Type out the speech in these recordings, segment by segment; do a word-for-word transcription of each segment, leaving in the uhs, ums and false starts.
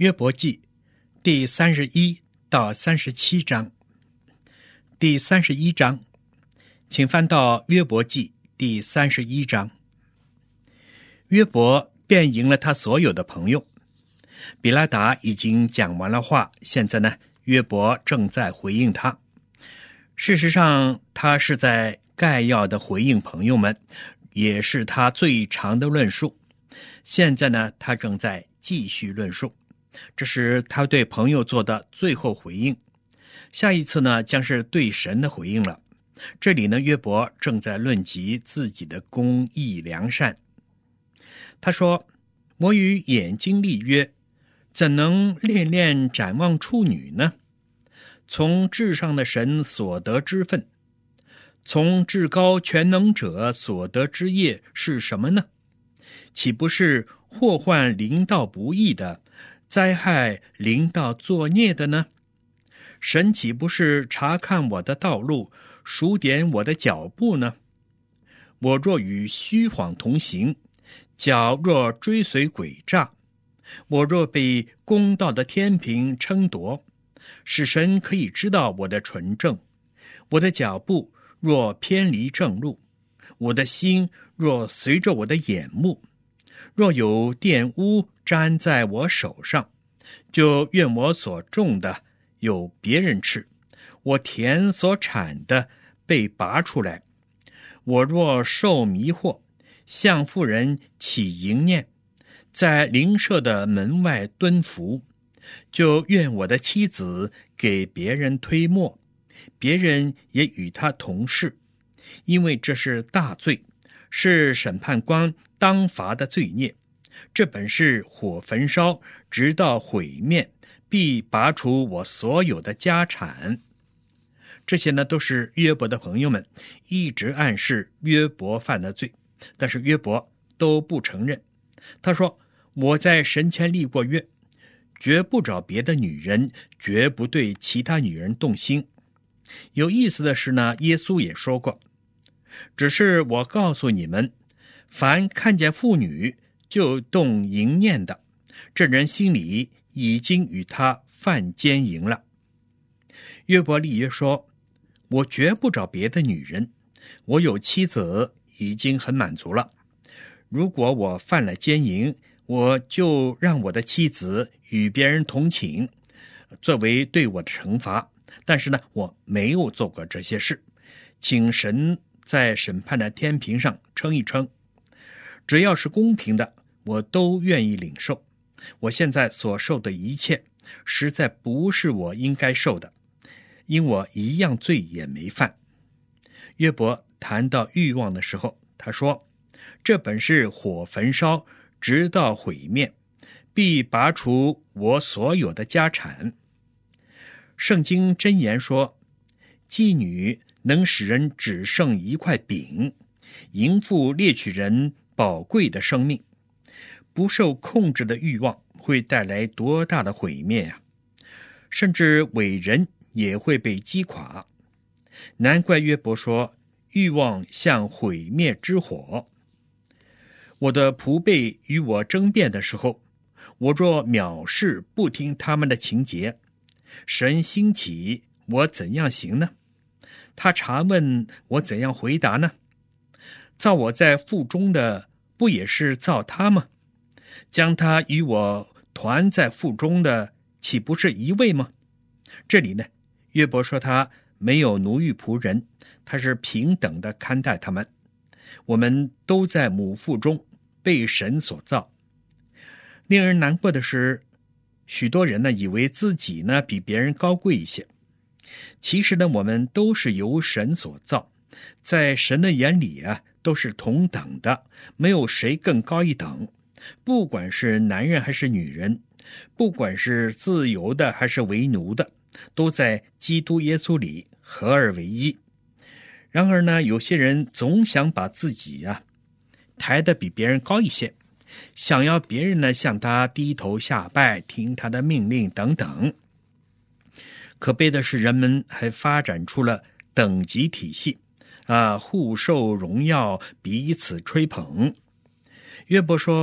约伯记第三十一到三十七章。第三十一章，请翻到约伯记第三十一章。约伯辩赢了他所有的朋友，比拉达已经讲完了话，现在呢，约伯正在回应他。事实上，他是在概要的回应朋友们，也是他最长的论述。现在呢，他正在继续论述，这是他对朋友做的最后回应。下一次呢，将是对神的回应了。这里呢，约伯正在论及自己的公义良善。他说：我与眼睛立约，怎能恋恋展望处女呢？从至上的神所得之分，从至高全能者所得之业是什么呢？岂不是祸患临到不义的，灾害临到作孽的呢？神岂不是查看我的道路，数点我的脚步呢？我若与虚谎同行，脚若追随诡诈，我若被公道的天平称夺，使神可以知道我的纯正。我的脚步若偏离正路，我的心若随着我的眼目，若有玷污沾在我手上，就愿我所种的有别人吃，我田所产的被拔出来。我若受迷惑，向妇人起淫念，在邻舍的门外蹲伏，就愿我的妻子给别人推磨，别人也与他同事，因为这是大罪，是审判官当罚的罪孽。这本是火焚烧，直到毁灭，必拔除我所有的家产。这些呢，都是约伯的朋友们一直暗示约伯犯的罪，但是约伯都不承认。他说：我在神前立过约，绝不找别的女人，绝不对其他女人动心。有意思的是呢，耶稣也说过，只是我告诉你们，凡看见妇女就动淫念的，这人心里已经与他犯奸淫了。约伯立约说：我绝不找别的女人，我有妻子已经很满足了。如果我犯了奸淫，我就让我的妻子与别人同寝，作为对我的惩罚。但是呢，我没有做过这些事，请神在审判的天平上称一称。只要是公平的，我都愿意领受。我现在所受的一切，实在不是我应该受的，因我一样罪也没犯。约伯谈到欲望的时候，他说：这本是火焚烧，直到毁灭，必拔除我所有的家产。圣经箴言说：妓女能使人只剩一块饼，淫妇猎取人宝贵的生命。不受控制的欲望会带来多大的毁灭啊！甚至伟人也会被击垮。难怪约伯说，欲望像毁灭之火。我的仆辈与我争辩的时候，我若藐视不听他们的情节，神兴起，我怎样行呢？他查问我怎样回答呢？造我在腹中的，不也是造他吗？将他与我团在腹中的，岂不是一位吗？这里呢，约伯说他没有奴役仆人，他是平等的看待他们。我们都在母腹中被神所造。令人难过的是，许多人呢以为自己呢比别人高贵一些。其实呢，我们都是由神所造，在神的眼里啊，都是同等的，没有谁更高一等。不管是男人还是女人，不管是自由的还是为奴的，都在基督耶稣里合而为一。然而呢，有些人总想把自己啊抬得比别人高一些，想要别人呢向他低头下拜，听他的命令等等。可悲的是，人们还发展出了等级体系啊，互受荣耀，彼此吹捧。约伯说，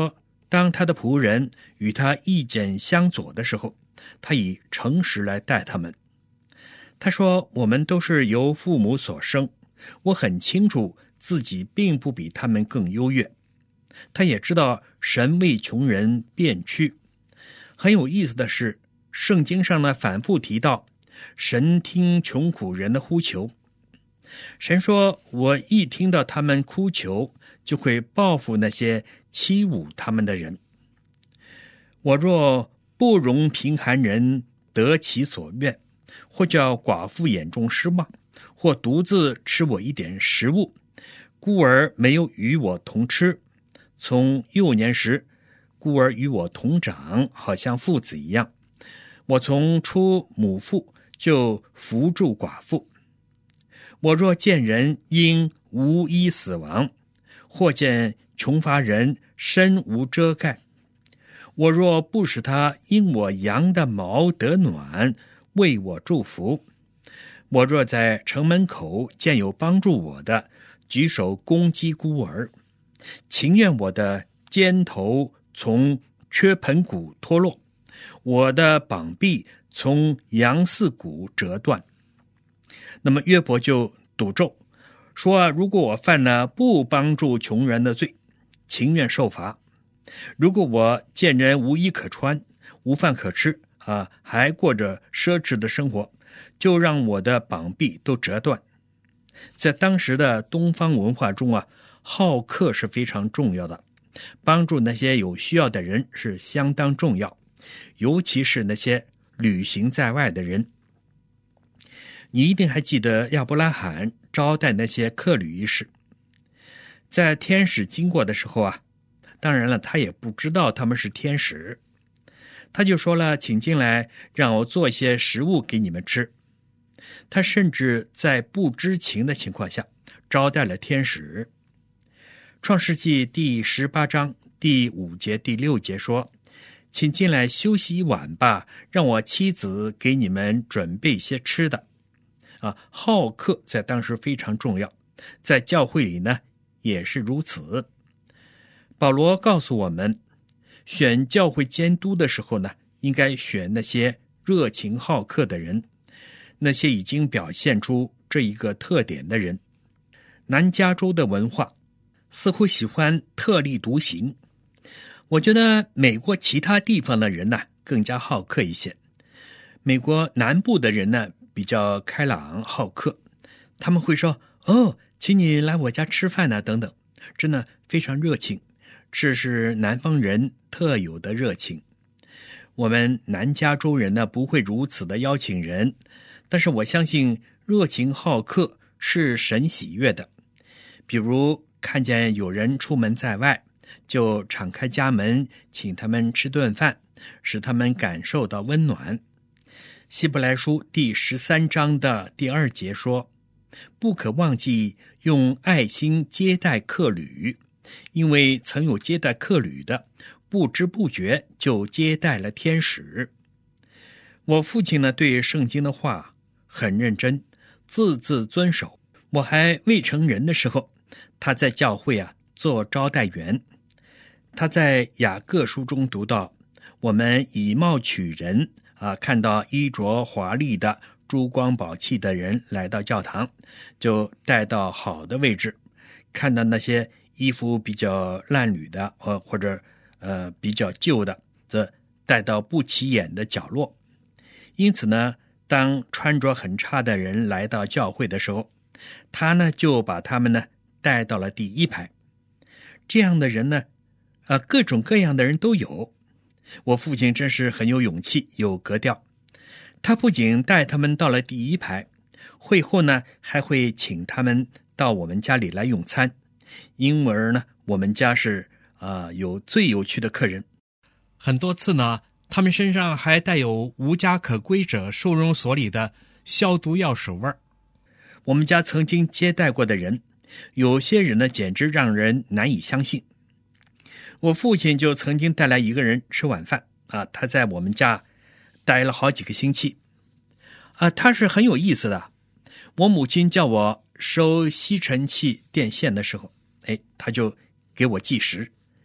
当他的仆人与他意见相左的时候，他以诚实来待他们。他说，我们都是由父母所生，我很清楚自己并不比他们更优越。他也知道神为穷人变屈。很有意思的是，圣经上呢反复提到神听穷苦人的呼求。神说，我一听到他们哭求，就会报复那些欺侮他们的人。我若不容贫寒人得其所愿，或叫寡妇眼中失望，或独自吃我一点食物，孤儿没有与我同吃，从幼年时孤儿与我同长，好像父子一样。我从出母腹就扶助寡妇。我若见人因无依死亡，或见穷乏人身无遮盖，我若不使他因我羊的毛得暖，为我祝福，我若在城门口见有帮助我的，举手攻击孤儿，情愿我的肩头从缺盆骨脱落，我的膀臂从羊四骨折断。那么约伯就赌咒说，如果我犯了不帮助穷人的罪，情愿受罚；如果我见人无衣可穿，无饭可吃啊，还过着奢侈的生活，就让我的膀臂都折断。在当时的东方文化中啊，好客是非常重要的，帮助那些有需要的人是相当重要，尤其是那些旅行在外的人。你一定还记得亚伯拉罕招待那些客旅一事。在天使经过的时候啊，当然了，他也不知道他们是天使，他就说了，请进来，让我做一些食物给你们吃。他甚至在不知情的情况下招待了天使。创世纪第十八章第五节第六节说，请进来休息一晚吧，让我妻子给你们准备一些吃的。啊，好客在当时非常重要，在教会里呢也是如此。保罗告诉我们，选教会监督的时候呢，应该选那些热情好客的人，那些已经表现出这一个特点的人。南加州的文化似乎喜欢特立独行，我觉得美国其他地方的人呢更加好客一些。美国南部的人呢比较开朗好客，他们会说，哦，请你来我家吃饭呢等等，真的非常热情，这是南方人特有的热情。我们南加州人呢不会如此的邀请人，但是我相信热情好客是神喜悦的。比如看见有人出门在外，就敞开家门请他们吃顿饭，使他们感受到温暖。希伯来书第十三章的第二节说，不可忘记用爱心接待客旅，因为曾有接待客旅的，不知不觉就接待了天使。我父亲呢对圣经的话很认真，字字遵守。我还未成人的时候，他在教会啊做招待员。他在雅各书中读到，我们以貌取人啊，看到衣着华丽的珠光宝气的人来到教堂，就带到好的位置；看到那些衣服比较烂履的，呃，或者呃比较旧的，则带到不起眼的角落。因此呢，当穿着很差的人来到教会的时候，他呢就把他们呢带到了第一排。这样的人呢，呃，各种各样的人都有。我父亲真是很有勇气，有格调。他不仅带他们到了第一排，会后呢还会请他们到我们家里来用餐。因而呢，我们家是啊、呃、有最有趣的客人。很多次呢，他们身上还带有无家可归者收容所里的消毒药水味儿。我们家曾经接待过的人，有些人呢简直让人难以相信。我父亲就曾经带来一个人吃晚饭啊，他在我们家待了好几个星期啊，他是很有意思的。我母亲叫我收吸尘器电线的时候，哎，他就给我计时，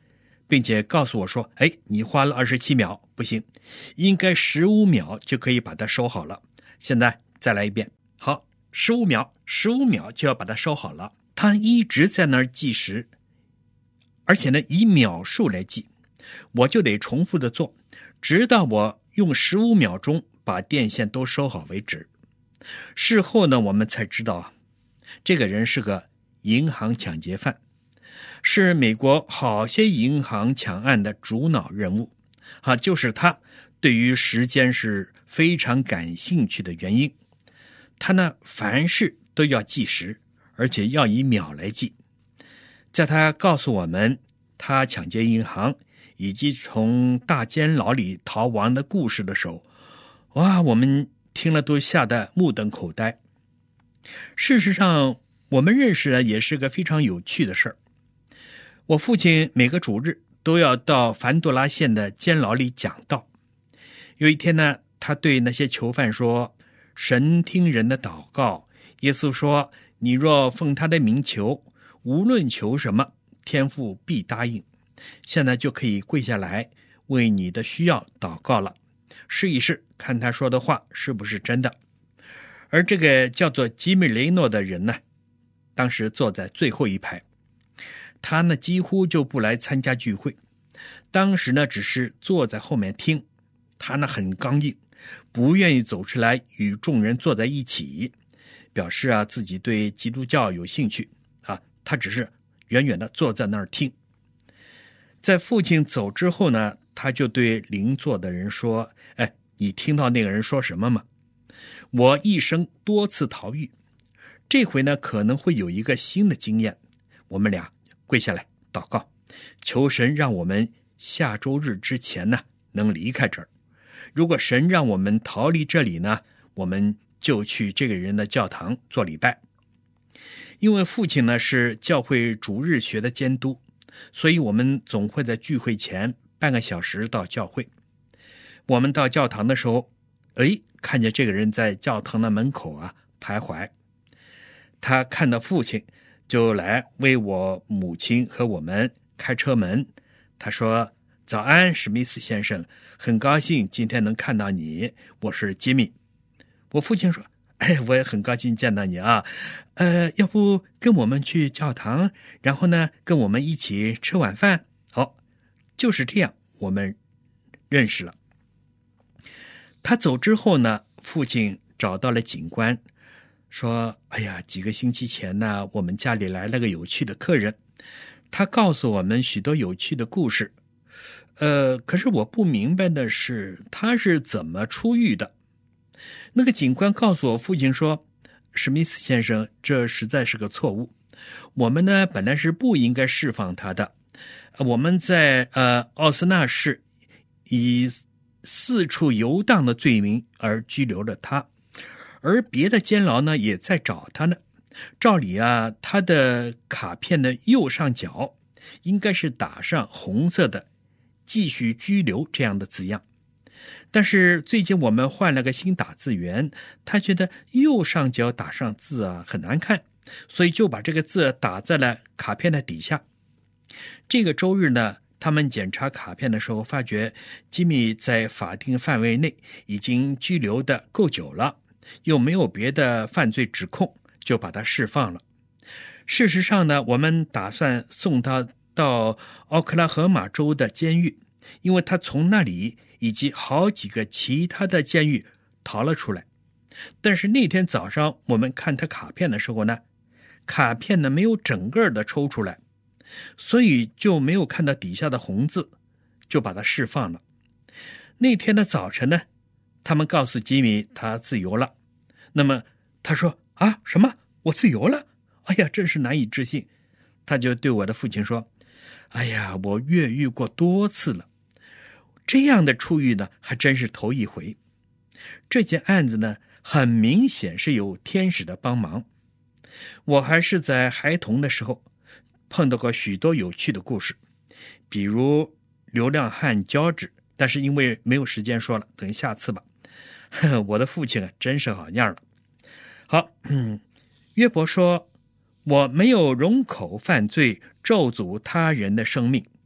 并且告诉我说，哎，你花了二十七秒，不行，应该十五秒就可以把它收好了。现在再来一遍，好，十五秒，十五秒就要把它收好了。他一直在那儿计时，而且呢以秒数来计，我就得重复的做，直到我用十五秒钟把电线都收好为止。事后呢，我们才知道这个人是个银行抢劫犯，是美国好些银行抢案的主脑人物啊，就是他对于时间是非常感兴趣的原因。他呢凡事都要计时，而且要以秒来计。在他告诉我们他抢劫银行以及从大监牢里逃亡的故事的时候，哇，我们听了都吓得目瞪口呆。事实上我们认识的也是个非常有趣的事儿。我父亲每个主日都要到凡杜拉县的监牢里讲道。有一天呢，他对那些囚犯说，神听人的祷告，耶稣说，你若奉他的名求，无论求什么，天父必答应。现在就可以跪下来为你的需要祷告了，试一试看他说的话是不是真的。而这个叫做吉米雷诺的人呢，当时坐在最后一排，他呢几乎就不来参加聚会，当时呢只是坐在后面听。他呢很刚硬，不愿意走出来与众人坐在一起，表示啊自己对基督教有兴趣啊，他只是远远的坐在那儿听。在父亲走之后呢，他就对邻座的人说，哎，你听到那个人说什么吗？我一生多次逃狱，这回呢可能会有一个新的经验。我们俩跪下来祷告，求神让我们下周日之前呢能离开这儿。如果神让我们逃离这里呢，我们就去这个人的教堂做礼拜。因为父亲呢是教会主日学的监督，所以我们总会在聚会前半个小时到教会。我们到教堂的时候，哎，看见这个人在教堂的门口啊徘徊。他看到父亲，就来为我母亲和我们开车门。他说，早安，史密斯先生，很高兴今天能看到你，我是吉米。我父亲说，哎，我也很高兴见到你啊，呃，要不跟我们去教堂，然后呢跟我们一起吃晚饭。哦，就是这样我们认识了。他走之后呢，父亲找到了警官，说，哎呀，几个星期前呢，我们家里来了个有趣的客人，他告诉我们许多有趣的故事。呃，可是我不明白的是，他是怎么出狱的。那个警官告诉我父亲说，史密斯先生，这实在是个错误。我们呢，本来是不应该释放他的。我们在呃奥斯纳市以四处游荡的罪名而拘留了他，而别的监牢呢也在找他呢。照理啊，他的卡片的右上角应该是打上红色的继续拘留这样的字样，但是最近我们换了个新打字员，他觉得右上角打上字啊很难看，所以就把这个字打在了卡片的底下。这个周日呢，他们检查卡片的时候发觉吉米在法定范围内已经拘留的够久了，又没有别的犯罪指控，就把他释放了。事实上呢，我们打算送他到奥克拉荷马州的监狱，因为他从那里以及好几个其他的监狱逃了出来。但是那天早上我们看他卡片的时候呢，卡片呢没有整个的抽出来，所以就没有看到底下的红字，就把他释放了。那天的早晨呢，他们告诉吉米他自由了。那么他说，啊，什么？我自由了？哎呀，真是难以置信。他就对我的父亲说，哎呀，我越狱过多次了，这样的出狱呢还真是头一回。这件案子呢很明显是有天使的帮忙。我还是在孩童的时候碰到过许多有趣的故事，比如流浪汉乔治，但是因为没有时间说了，等下次吧。我的父亲啊真是好样了。好，嗯，约伯说，我没有容口犯罪，咒诅他人的生命。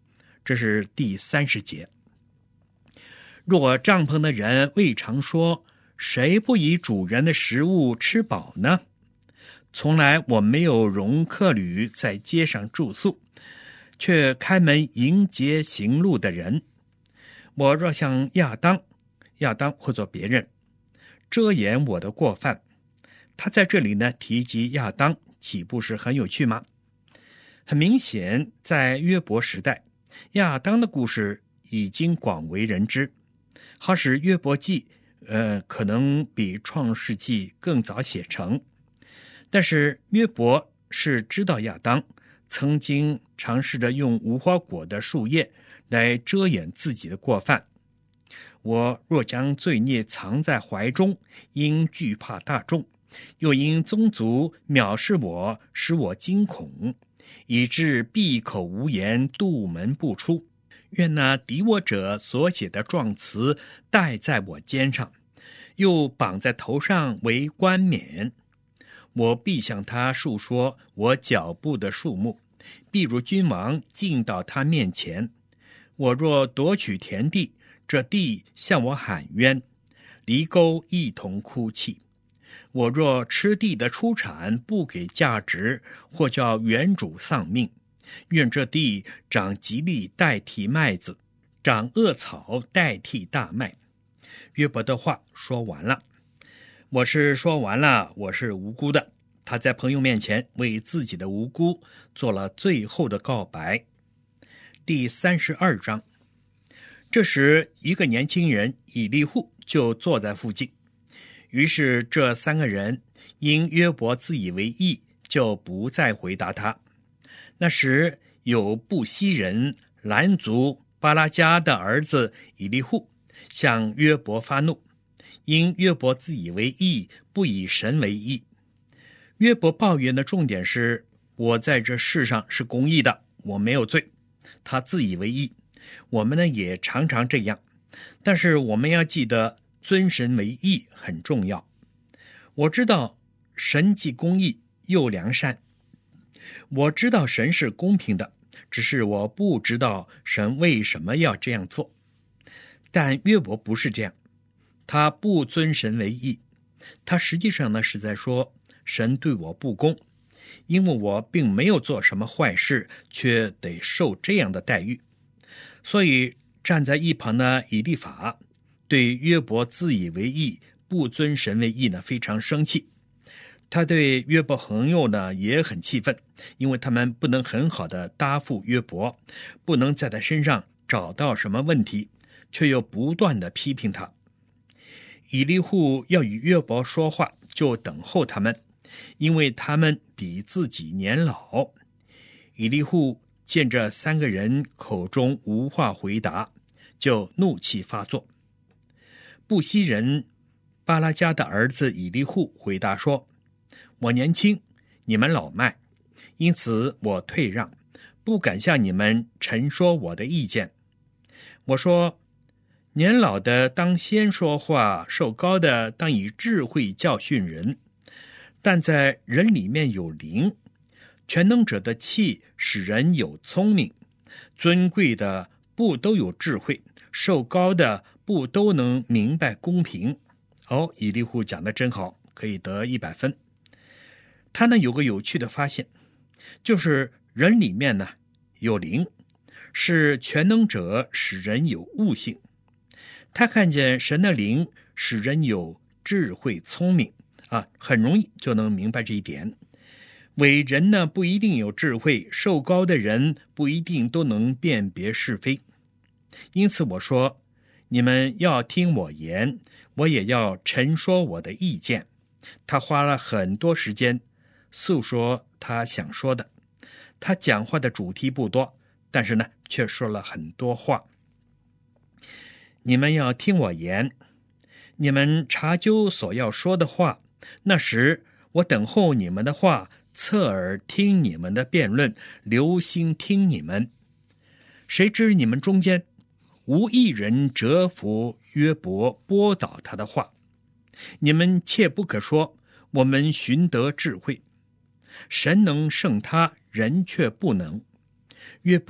这是第三十节。若帐篷的人未尝说，谁不以主人的食物吃饱呢？从来我没有容客旅在街上住宿，却开门迎接行路的人。我若像亚当，亚当或做别人，遮掩我的过犯。他在这里呢提及亚当，岂不是很有趣吗？很明显，在约伯时代，亚当的故事已经广为人知，好使约伯记呃，可能比创世纪更早写成。但是约伯是知道亚当曾经尝试着用无花果的树叶来遮掩自己的过犯。我若将罪孽藏在怀中，因惧怕大众，又因宗族藐视我，使我惊恐，以致闭口无言，杜门不出。愿那敌我者所写的状词戴在我肩上，又绑在头上为冠冕。我必向他述说我脚步的数目，必如君王进到他面前。我若夺取田地，这地向我喊冤，犁沟一同哭泣。我若吃地的出产不给价值，或叫原主丧命，愿这地长吉利代替麦子，长恶草代替大麦。约伯的话说完了，我是说完了，我是无辜的。他在朋友面前为自己的无辜做了最后的告白。第三十二章，这时一个年轻人以利户就坐在附近，于是这三个人因约伯自以为义，就不再回答他。那时有布西人兰族巴拉迦的儿子以利户向约伯发怒，因约伯自以为义，不以神为义。约伯抱怨的重点是，我在这世上是公义的，我没有罪。他自以为义，我们呢也常常这样，但是我们要记得尊神为义很重要。我知道神既公义又良善，我知道神是公平的，只是我不知道神为什么要这样做。但约伯不是这样，他不尊神为义，他实际上呢是在说神对我不公，因为我并没有做什么坏事，却得受这样的待遇。所以站在一旁的以利法对约伯自以为义，不尊神为义呢非常生气。他对约伯朋友呢也很气愤，因为他们不能很好的答复约伯，不能在他身上找到什么问题，却又不断的批评他。以利户要与约伯说话，就等候他们，因为他们比自己年老。以利户见这三个人口中无话回答，就怒气发作。布西人巴拉迦的儿子以利户回答说，我年轻，你们老迈，因此我退让，不敢向你们陈说我的意见。我说，年老的当先说话，寿高的当以智慧教训人。但在人里面有灵，全能者的气使人有聪明，尊贵的不都有智慧，寿高的不都能明白公平。哦，以利户讲得真好，可以得一百分。他呢有个有趣的发现，就是人里面呢有灵，是全能者使人有悟性。他看见神的灵使人有智慧聪明啊，很容易就能明白这一点。伟人呢不一定有智慧，寿高的人不一定都能辨别是非。因此我说，你们要听我言，我也要陈说我的意见。他花了很多时间诉说他想说的，他讲话的主题不多，但是呢却说了很多话。你们要听我言，你们查究所要说的话，那时我等候你们的话，侧耳听你们的辩论，留心听你们。谁知你们中间无一人折服约伯，驳倒他的话。你们切不可说，我们寻得智慧，神能胜他，人却不能。约伯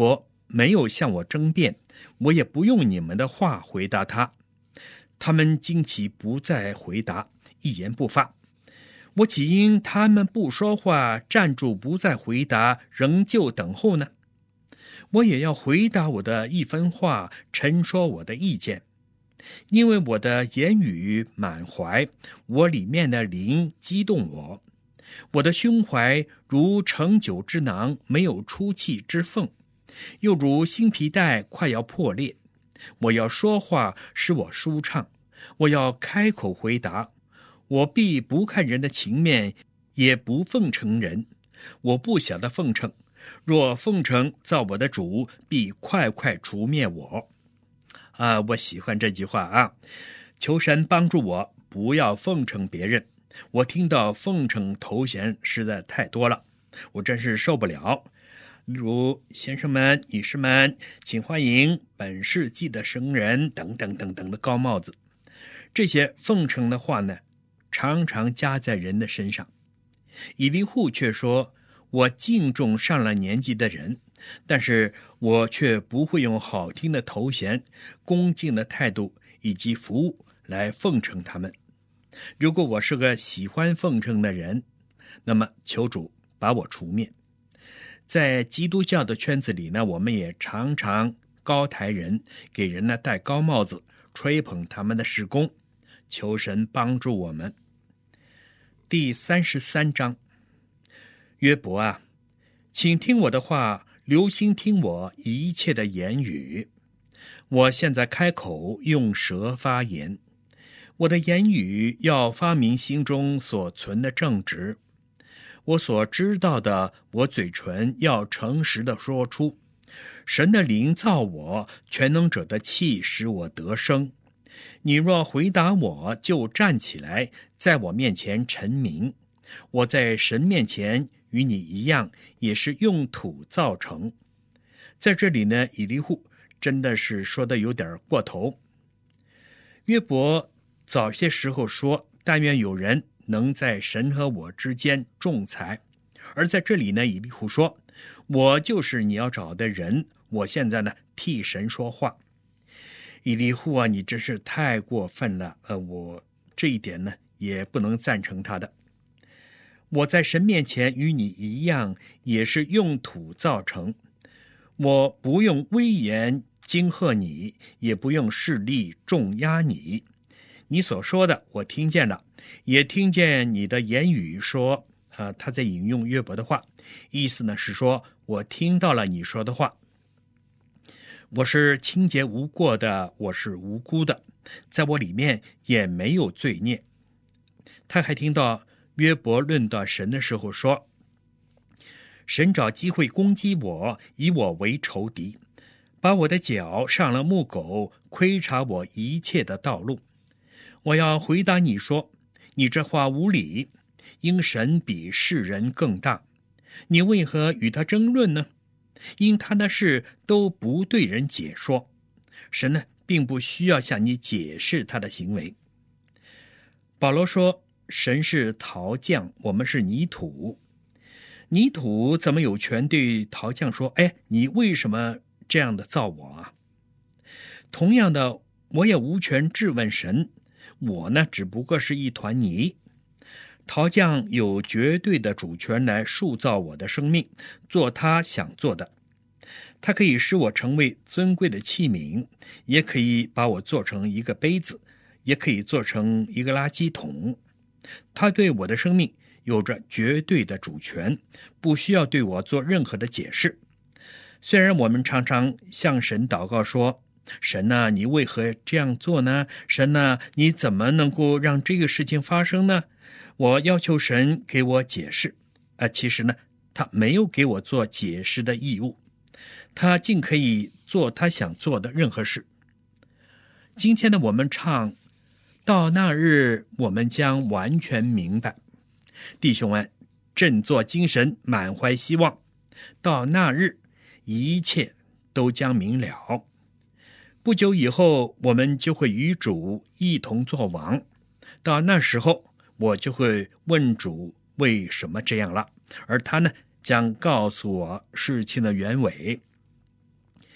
没有向我争辩，我也不用你们的话回答他。他们惊奇不再回答，一言不发。我岂因他们不说话，站住不再回答，仍旧等候呢？我也要回答我的一分话，陈说我的意见。因为我的言语满怀，我里面的灵激动我，我的胸怀如盛酒之囊，没有出气之缝，又如新皮带快要破裂。我要说话，使我舒畅，我要开口回答。我必不看人的情面，也不奉承人。我不晓得奉承，若奉承，造我的主必快快除灭我。啊，我喜欢这句话啊！求神帮助我，不要奉承别人。我听到奉承头衔实在太多了，我真是受不了。例如，先生们、女士们，请欢迎本世纪的圣人等等等等的高帽子。这些奉承的话呢，常常加在人的身上。以利户却说，我敬重上了年纪的人，但是我却不会用好听的头衔、恭敬的态度以及服务来奉承他们。如果我是个喜欢奉承的人，那么求主把我除灭。在基督教的圈子里呢，我们也常常高抬人，给人呢戴高帽子，吹捧他们的事工。求神帮助我们。第三十三章，约伯啊，请听我的话，留心听我一切的言语。我现在开口，用舌发言，我的言语要发明心中所存的正直。我所知道的，我嘴唇要诚实的说出。神的灵造我，全能者的气使我得生。你若回答我，就站起来，在我面前陈明。我在神面前与你一样，也是用土造成。在这里呢，以利户真的是说的有点过头。约伯早些时候说，但愿有人能在神和我之间仲裁。而在这里呢，以利户说，我就是你要找的人，我现在呢替神说话。以利户啊，你真是太过分了，呃，我这一点呢也不能赞成他的。我在神面前与你一样，也是用土造成。我不用威严惊吓你，也不用势力重压你。你所说的我听见了，也听见你的言语说，啊，他在引用约伯的话，意思呢是说，我听到了你说的话。我是清洁无过的，我是无辜的，在我里面也没有罪孽。他还听到约伯论到神的时候说，神找机会攻击我，以我为仇敌，把我的脚上了木狗，窥察我一切的道路。我要回答你说，你这话无理，因神比世人更大，你为何与他争论呢？因他的事都不对人解说，神呢并不需要向你解释他的行为。保罗说，神是陶匠，我们是泥土。泥土怎么有权对陶匠说，哎，你为什么这样的造我啊？同样的，我也无权质问神，我呢只不过是一团泥。陶匠有绝对的主权来塑造我的生命，做他想做的。他可以使我成为尊贵的器皿，也可以把我做成一个杯子，也可以做成一个垃圾桶。他对我的生命有着绝对的主权，不需要对我做任何的解释。虽然我们常常向神祷告说，神啊，你为何这样做呢？神啊，你怎么能够让这个事情发生呢？我要求神给我解释，啊，其实呢，他没有给我做解释的义务，他尽可以做他想做的任何事。今天呢，我们唱，到那日我们将完全明白。弟兄们，振作精神，满怀希望，到那日一切都将明了。不久以后，我们就会与主一同作王，到那时候我就会问主为什么这样了，而他呢将告诉我事情的原委。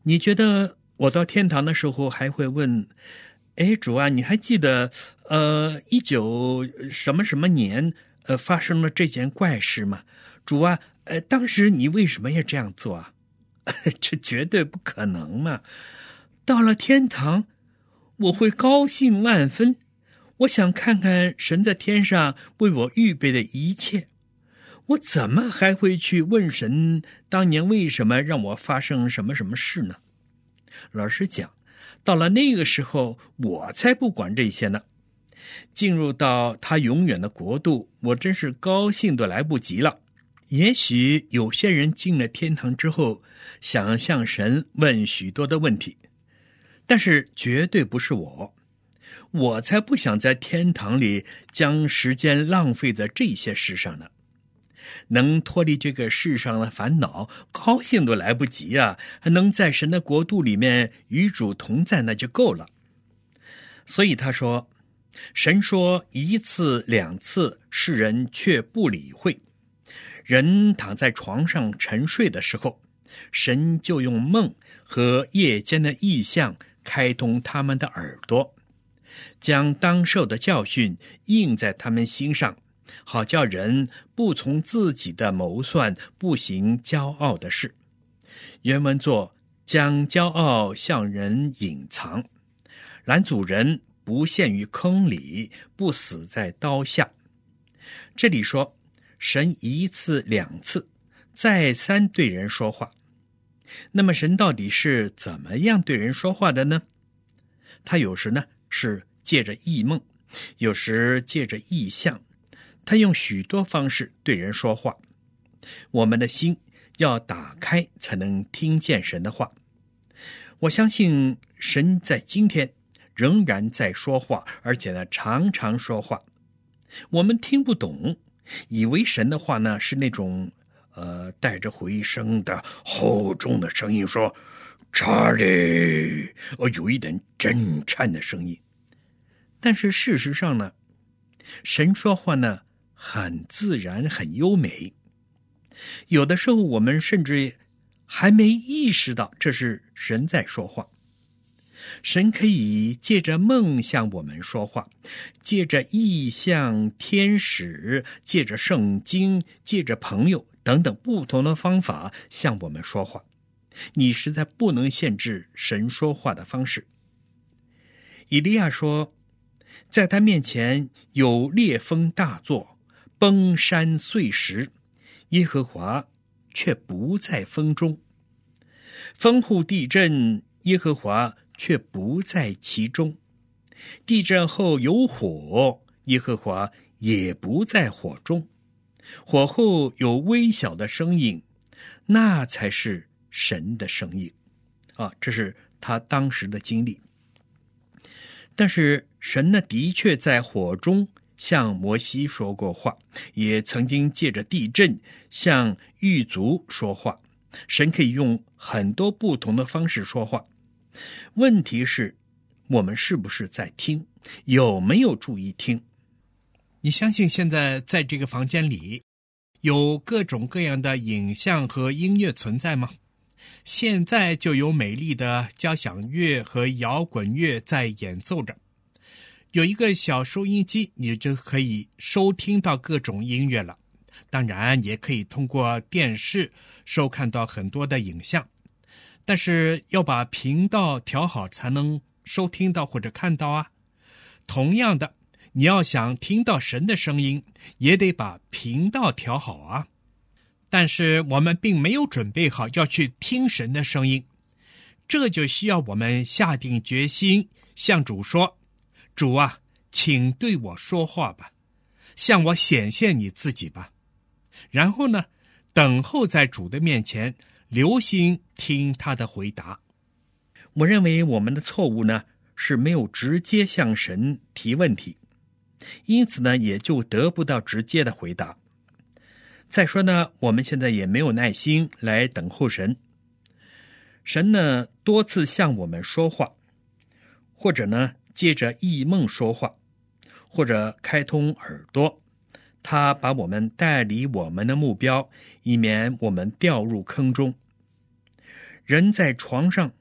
你觉得我到天堂的时候还会问，哎，主啊，你还记得呃一九什么什么年呃发生了这件怪事吗？主啊，呃当时你为什么要这样做啊？这绝对不可能嘛。到了天堂，我会高兴万分，我想看看神在天上为我预备的一切，我怎么还会去问神当年为什么让我发生什么什么事呢？老实讲，到了那个时候，我才不管这些呢。进入到他永远的国度，我真是高兴都来不及了。也许有些人进了天堂之后，想向神问许多的问题，但是绝对不是我。我才不想在天堂里将时间浪费在这些事上呢。能脱离这个世上的烦恼，高兴都来不及啊！还能在神的国度里面与主同在，那就够了。所以他说，神说一次两次，世人却不理会。人躺在床上沉睡的时候，神就用梦和夜间的异象开通他们的耳朵，将当受的教训印在他们心上，好叫人不从自己的谋算，不行骄傲的事。原文作将骄傲向人隐藏，拦阻人不陷于坑里，不死在刀下。这里说神一次两次再三对人说话，那么神到底是怎么样对人说话的呢？他有时呢是借着异梦，有时借着异象，他用许多方式对人说话。我们的心要打开才能听见神的话。我相信神在今天仍然在说话，而且呢常常说话。我们听不懂，以为神的话呢是那种呃带着回声的厚重的声音，说查理，哦，有一点震颤的声音。但是事实上呢，神说话呢很自然，很优美。有的时候我们甚至还没意识到这是神在说话。神可以借着梦向我们说话，借着异象、天使，借着圣经，借着朋友等等不同的方法向我们说话。你实在不能限制神说话的方式。以利亚说，在他面前有烈风大作，崩山碎石，耶和华却不在风中。风户地震，耶和华却不在其中。地震后有火，耶和华也不在火中。火后有微小的声音，那才是神的声音啊！这是他当时的经历。但是神呢，的确在火中向摩西说过话，也曾经借着地震向狱卒说话。神可以用很多不同的方式说话，问题是我们是不是在听，有没有注意听？你相信现在在这个房间里有各种各样的影像和音乐存在吗？现在就有美丽的交响乐和摇滚乐在演奏着，有一个小收音机，你就可以收听到各种音乐了。当然也可以通过电视收看到很多的影像，但是要把频道调好才能收听到或者看到啊。同样的，你要想听到神的声音，也得把频道调好啊。但是我们并没有准备好要去听神的声音，这就需要我们下定决心向主说，主啊，请对我说话吧，向我显现你自己吧。然后呢，等候在主的面前，留心听他的回答。我认为我们的错误呢，是没有直接向神提问题，因此呢，也就得不到直接的回答。再说呢，我们现在也没有耐心来等候神。神呢，多次向我们说话，或者呢，借着异梦说话，或者开通耳朵，他把我们带离我们的目标，以免我们掉入坑中。人在床上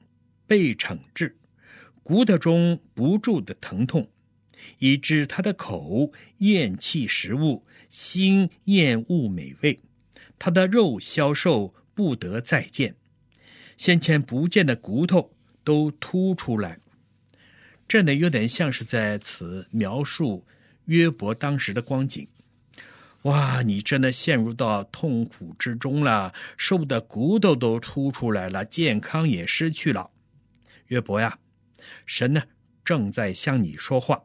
被惩治，骨头中不住的疼痛，以致他的口厌弃食物，心厌恶美味，他的肉消瘦，不得再见，先前不见的骨头都凸出来。这呢，有点像是在此描述约伯当时的光景。哇，你真的陷入到痛苦之中了，瘦的骨头都凸出来了，健康也失去了。约伯呀，神呢正在向你说话。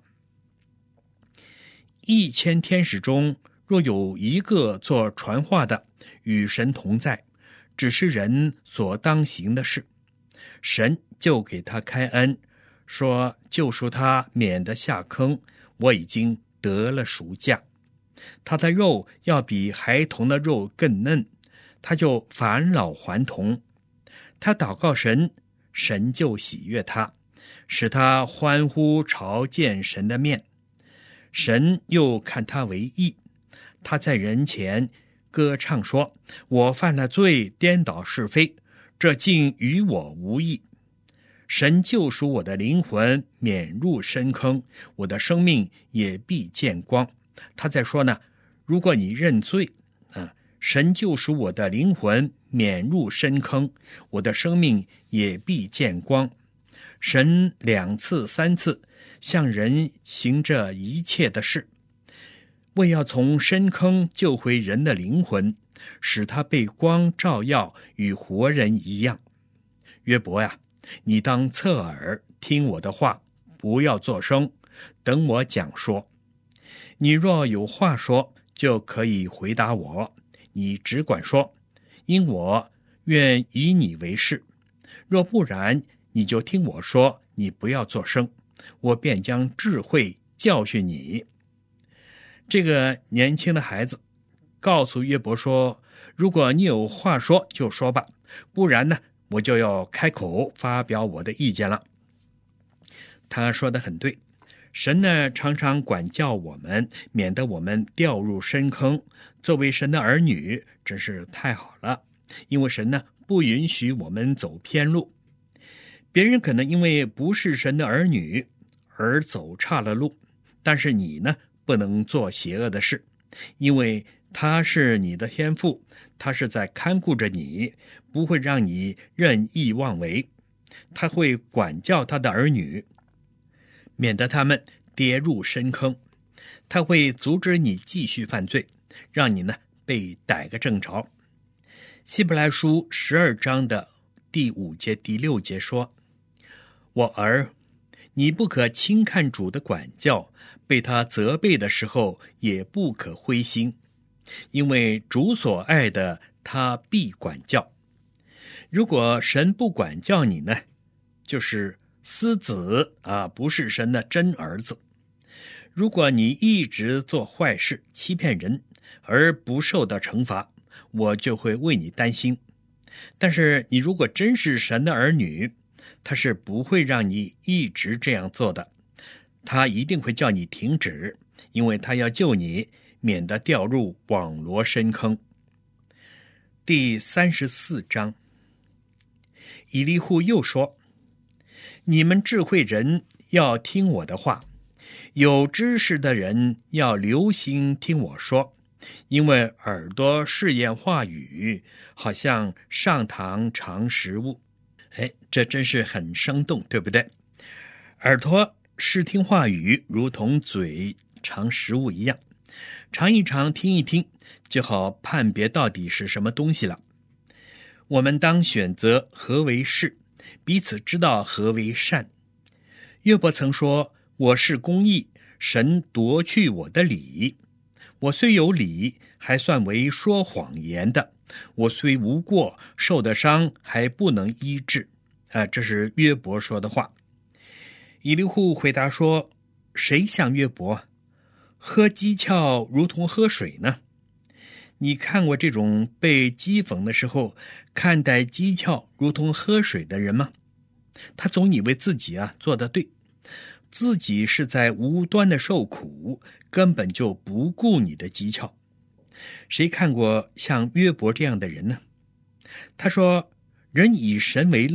一千天使中，若有一个做传话的，与神同在，只是人所当行的事，神就给他开恩，说救赎他免得下坑，我已经得了赎价。他的肉要比孩童的肉更嫩，他就返老还童。他祷告神，神就喜悦他，使他欢呼朝见神的面。神又看他为义，他在人前歌唱说，我犯了罪，颠倒是非，这竟与我无益。神救赎我的灵魂，免入深坑，我的生命也必见光。他在说呢，如果你认罪啊，神救赎我的灵魂，免入深坑，我的生命也必见光。神两次三次向人行这一切的事，为要从深坑救回人的灵魂，使他被光照耀，与活人一样。约伯呀，你当侧耳听我的话，不要作声，等我讲说。你若有话说，就可以回答我，你只管说，因我愿以你为是。若不然，你就听我说，你不要作声，我便将智慧教训你。这个年轻的孩子告诉约伯说，如果你有话说就说吧，不然呢，我就要开口发表我的意见了。他说得很对，神呢常常管教我们，免得我们掉入深坑。作为神的儿女，真是太好了，因为神呢不允许我们走偏路。别人可能因为不是神的儿女而走岔了路，但是你呢不能做邪恶的事，因为他是你的天父，他是在看顾着你，不会让你任意妄为。他会管教他的儿女，免得他们跌入深坑。他会阻止你继续犯罪，让你呢被逮个正着。希伯来书十二章的第五节第六节说，我儿，你不可轻看主的管教，被他责备的时候也不可灰心，因为主所爱的他必管教。如果神不管教你呢，就是私子啊，不是神的真儿子。如果你一直做坏事，欺骗人而不受到惩罚，我就会为你担心。但是你如果真是神的儿女，他是不会让你一直这样做的，他一定会叫你停止，因为他要救你，免得掉入网罗深坑。第三十四章，以利户又说，你们智慧人要听我的话，有知识的人要留心听我说，因为耳朵试验话语，好像上膛尝食物。哎，这真是很生动，对不对？耳朵试听话语，如同嘴尝食物一样，尝一尝，听一听，就好判别到底是什么东西了。我们当选择何为是，彼此知道何为善。约伯曾说，我是公义，神夺去我的理。我虽有理，还算为说谎言的；我虽无过，受的伤还不能医治。啊，这是约伯说的话。以利户回答说，谁像约伯？喝讥诮如同喝水呢？你看过这种被讥讽的时候看待讥诮如同喝水的人吗？他总以为自己啊做得对，自己是在无端的受苦，根本就不顾你的讥诮。谁看过像约伯这样的人呢？他说，人以神为乐，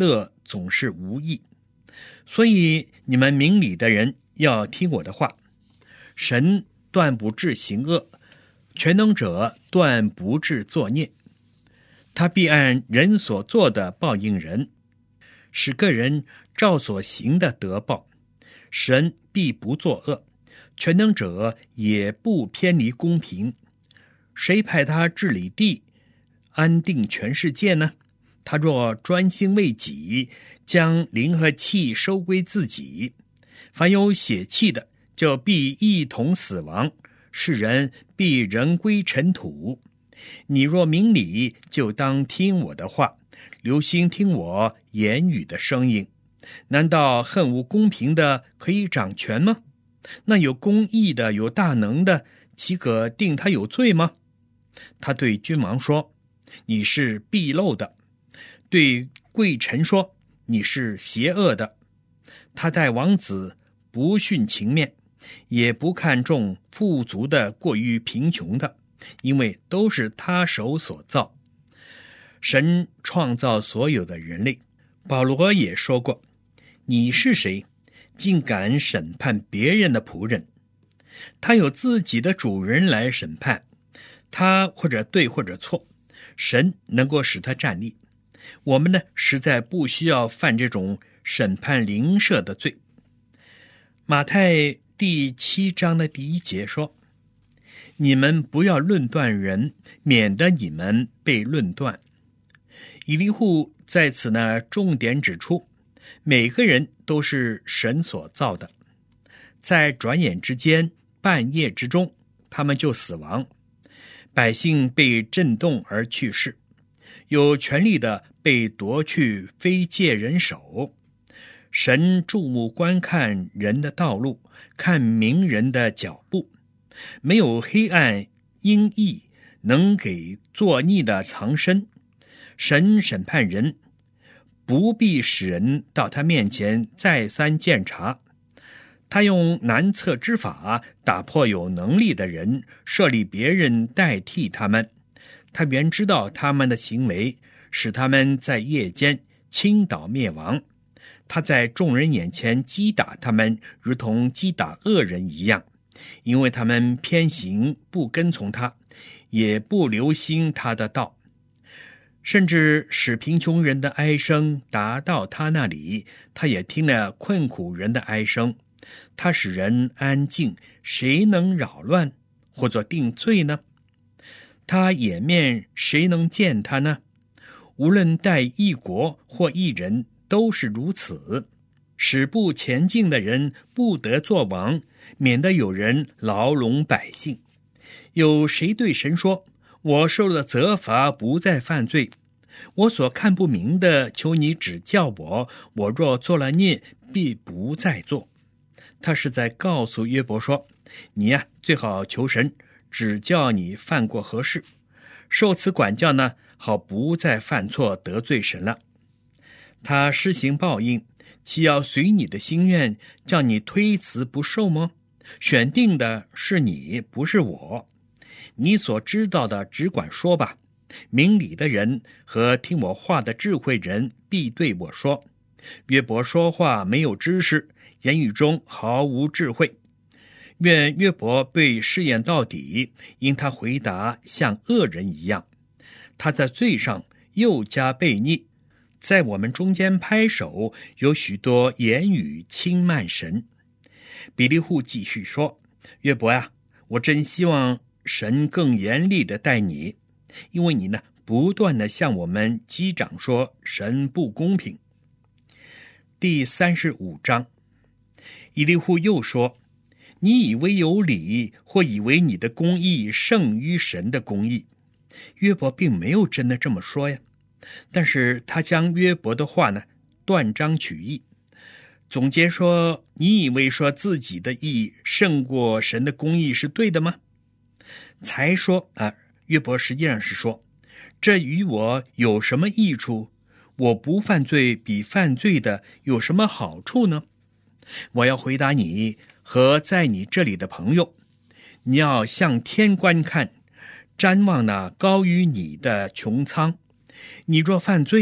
总是无益。所以你们明理的人要听我的话。神断不致行恶，全能者断不致作孽。他必按人所做的报应人，使个人照所行的得报。神必不作恶，全能者也不偏离公平。谁派他治理地，安定全世界呢？他若专心为己，将灵和气收归自己，凡有血气的，就必一同死亡，世人必仍归尘土。你若明理，就当听我的话，留心听我言语的声音。难道恨无公平的可以掌权吗？那有公义的，有大能的，岂可定他有罪吗？他对君王说，你是鄙陋的；对贵臣说，你是邪恶的。他待王子不徇情面，也不看重富足的过于贫穷的，因为都是他手所造。神创造所有的人类。保罗也说过，你是谁，竟敢审判别人的仆人？他有自己的主人来审判，他或者对或者错，神能够使他站立。我们呢，实在不需要犯这种审判邻舍的罪。马太第七章的第一节说，你们不要论断人，免得你们被论断。以利户在此呢，重点指出，每个人都是神所造的，在转眼之间，半夜之中，他们就死亡。百姓被震动而去世，有权力的被夺去，非借人手。神注目观看人的道路，看明人的脚步，没有黑暗阴翳能给作逆的藏身。神审判人，不必使人到他面前再三鉴察。他用难测之法打破有能力的人，设立别人代替他们。他原知道他们的行为，使他们在夜间倾倒灭亡。他在众人眼前击打他们，如同击打恶人一样，因为他们偏行，不跟从他，也不留心他的道，甚至使贫穷人的哀声达到他那里，他也听了困苦人的哀声。他使人安静，谁能扰乱或者定罪呢？他掩面，谁能见他呢？无论待一国或一人，都是如此。使不前进的人不得作王，免得有人牢笼百姓。有谁对神说，我受了责罚，不再犯罪？我所看不明的，求你指教我，我若做了孽，必不再做。他是在告诉约伯说，你呀、啊，最好求神指教你犯过何事，受此管教呢，好不再犯错得罪神了。他施行报应，岂要随你的心愿，叫你推辞不受吗？选定的是你，不是我。你所知道的只管说吧。明理的人和听我话的智慧人必对我说，约伯说话没有知识，言语中毫无智慧。愿约伯被试验到底，因他回答像恶人一样。他在罪上又加悖逆，在我们中间拍手，有许多言语轻慢神。比利户继续说，约伯呀、啊，我真希望神更严厉地待你，因为你呢不断地向我们击掌说神不公平。第三十五章，以利户又说，你以为有理，或以为你的公义胜于神的公义。约伯并没有真的这么说呀，但是他将约伯的话呢断章取义，总结说，你以为说自己的义胜过神的公义是对的吗？才说啊，约伯实际上是说，这与我有什么益处？我不犯罪比犯罪的有什么好处呢？我要回答你和在你这里的朋友，你要向天观看，瞻望那高于你的穹苍。你若犯罪，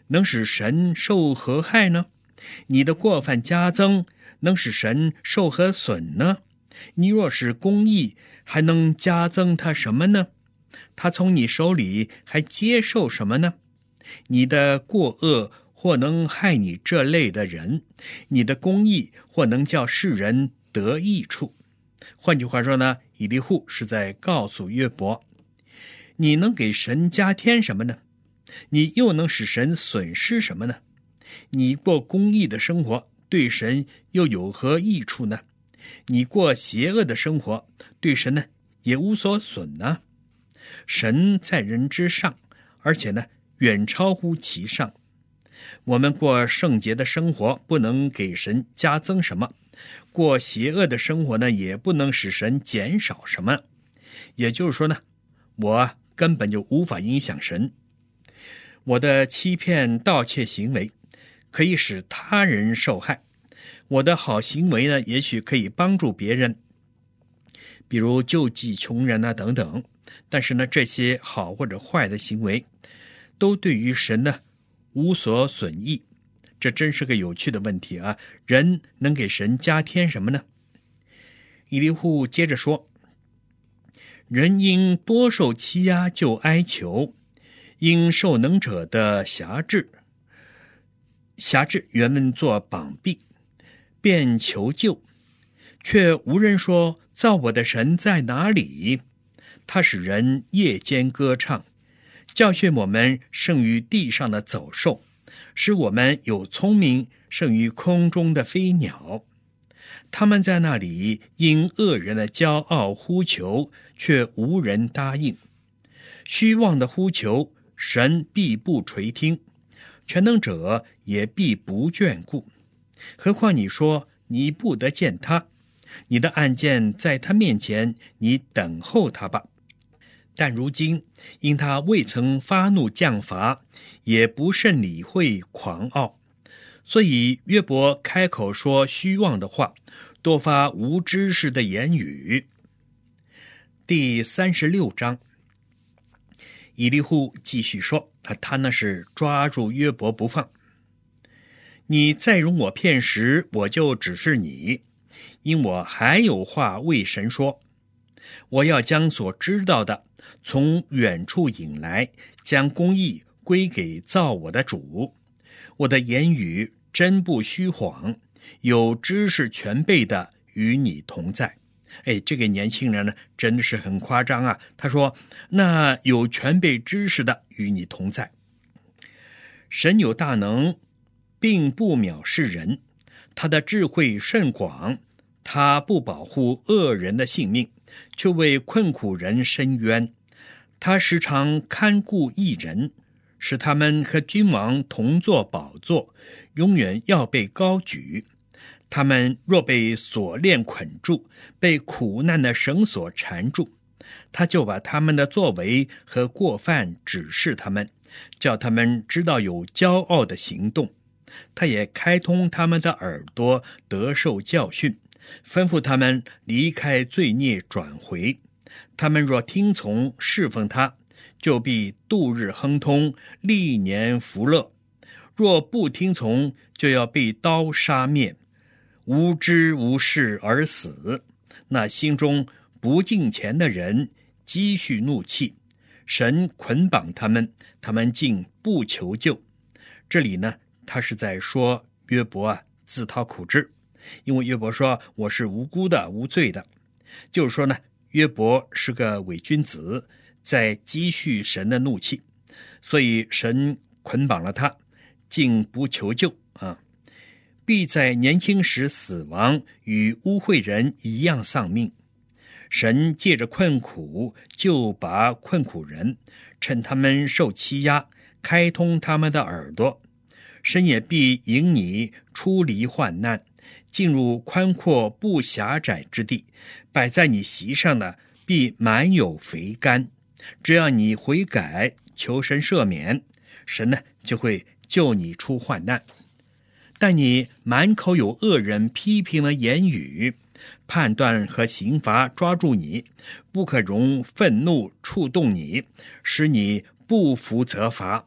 能使神受何害呢？你的过犯加增，能使神受何损呢？你若是公义，还能加增他什么呢？他从你手里还接受什么呢？你的过恶或能害你这类的人，你的公义或能叫世人得益处。换句话说呢，以利户是在告诉约伯，你能给神加添什么呢？你又能使神损失什么呢？你过公义的生活，对神又有何益处呢？你过邪恶的生活，对神呢也无所损呢。神在人之上，而且呢远超乎其上。我们过圣洁的生活，不能给神加增什么；过邪恶的生活呢，也不能使神减少什么。也就是说呢，我根本就无法影响神。我的欺骗盗窃行为可以使他人受害，我的好行为呢，也许可以帮助别人，比如救济穷人啊等等。但是呢，这些好或者坏的行为都对于神呢无所损益。这真是个有趣的问题啊！人能给神加添什么呢？以利户接着说，人因多受欺压就哀求，因受能者的辖制，辖制原文作绑臂，便求救，却无人说造我的神在哪里？他使人夜间歌唱，教训我们胜于地上的走兽，使我们有聪明胜于空中的飞鸟。他们在那里因恶人的骄傲呼求，却无人答应。虚妄的呼求，神必不垂听，全能者也必不眷顾。何况你说你不得见他，你的案件在他面前，你等候他吧。但如今因他未曾发怒降罚，也不甚理会狂傲，所以约伯开口说虚妄的话，多发无知识的言语。第三十六章，以利户继续说，他那是抓住约伯不放。你再容我片时，我就指示你，因我还有话为神说。我要将所知道的从远处引来，将公义归给造我的主。我的言语真不虚谎，有知识全备的与你同在。哎，这个年轻人呢，真的是很夸张啊。他说，那有全备知识的与你同在。神有大能，并不藐视人，他的智慧甚广，他不保护恶人的性命，却为困苦人伸冤。他时常看顾义人，使他们和君王同坐宝座，永远要被高举。他们若被锁链捆住，被苦难的绳索缠住，他就把他们的作为和过犯指示他们，叫他们知道有骄傲的行动。他也开通他们的耳朵，得受教训，吩咐他们离开罪孽转回。他们若听从侍奉他，就必度日亨通，历年福乐；若不听从，就要被刀杀灭，无知无识而死。那心中不敬虔的人积蓄怒气，神捆绑他们，他们竟不求救。这里呢，他是在说约伯啊自讨苦吃，因为约伯说我是无辜的无罪的，就是说呢，约伯是个伪君子，在积蓄神的怒气，所以神捆绑了他，竟不求救啊，必在年轻时死亡，与污秽人一样丧命。神借着困苦救拔困苦人，趁他们受欺压，开通他们的耳朵。神也必引你出离患难，进入宽阔不狭窄之地，摆在你席上的必满有肥甘。只要你悔改，求神赦免，神呢就会救你出患难。但你满口有恶人批评的言语，判断和刑罚抓住你，不可容愤怒触动你，使你不服责罚，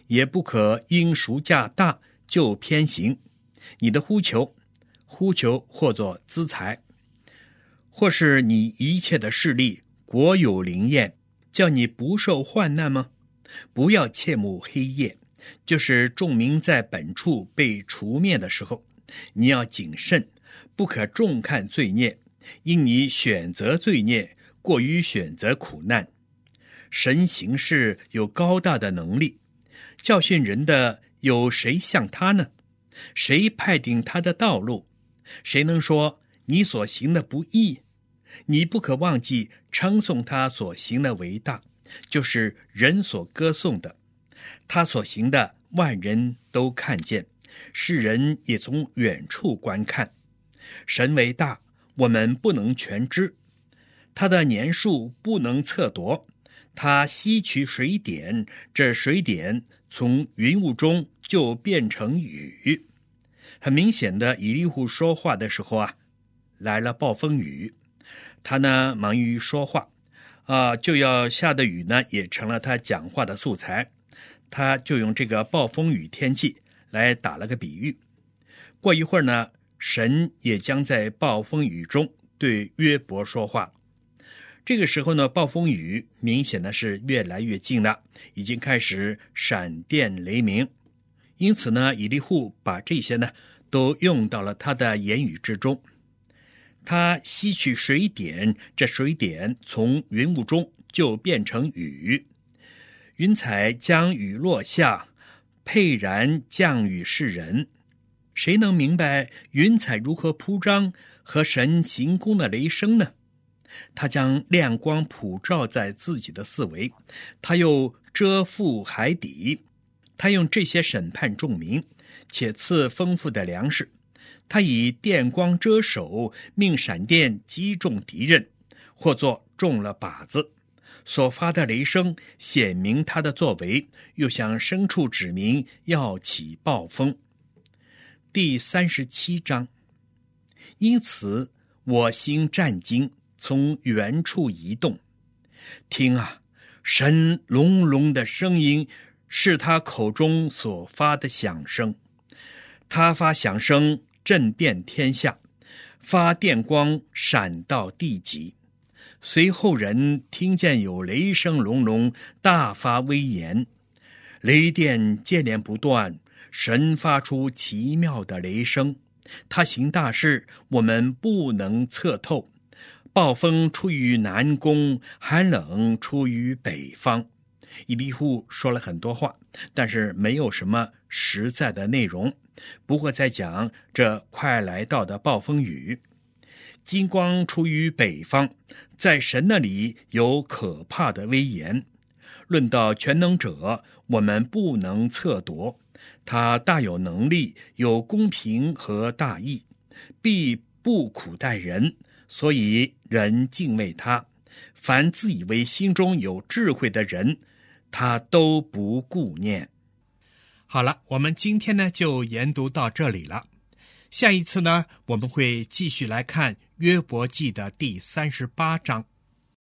也不可因赎价大就偏行。你的呼求，呼求或作资财，或是你一切的势力，国有灵验，叫你不受患难吗？不要切慕黑夜，就是众民在本处被除灭的时候，你要谨慎，不可重看罪孽，因你选择罪孽，过于选择苦难。神行事有高大的能力，教训人的有谁像他呢？谁派定他的道路？谁能说你所行的不义？你不可忘记称颂他所行的伟大，就是人所歌颂的。他所行的万人都看见，世人也从远处观看。神为大，我们不能全知，他的年数不能测度。他吸取水点，这水点从云雾中就变成雨。很明显的，以利户说话的时候啊，来了暴风雨。他呢忙于说话啊，就要下的雨呢也成了他讲话的素材。他就用这个暴风雨天气来打了个比喻。过一会儿呢，神也将在暴风雨中对约伯说话。这个时候呢，暴风雨明显的是越来越近了，已经开始闪电雷鸣。因此呢，以利户把这些呢都用到了他的言语之中。他吸取水点，这水点从云雾中就变成雨，云彩将雨落下，沛然降雨世人。谁能明白云彩如何铺张和神行宫的雷声呢？他将亮光普照在自己的四围，他又遮覆海底，他用这些审判众民，且赐丰富的粮食。他以电光遮手，命闪电击中敌人，或作中了靶子。所发的雷声显明他的作为，又向牲畜指明要起暴风。第三十七章。因此我心战惊，从原处移动。听啊，神隆隆的声音是他口中所发的响声。他发响声震遍天下，发电光闪到地极。随后人听见有雷声隆隆，大发威严，雷电接连不断，神发出奇妙的雷声。他行大事，我们不能测透。暴风出于南宫，寒冷出于北方。以利户说了很多话，但是没有什么实在的内容。不过在讲这快来到的暴风雨。金光出于北方，在神那里有可怕的威严。论到全能者，我们不能测度。他大有能力，有公平和大义，必不苦待人，所以人敬畏他。凡自以为心中有智慧的人，他都不顾念。好了，我们今天呢就研读到这里了。下一次呢，我们会继续来看约伯记的第三十八章。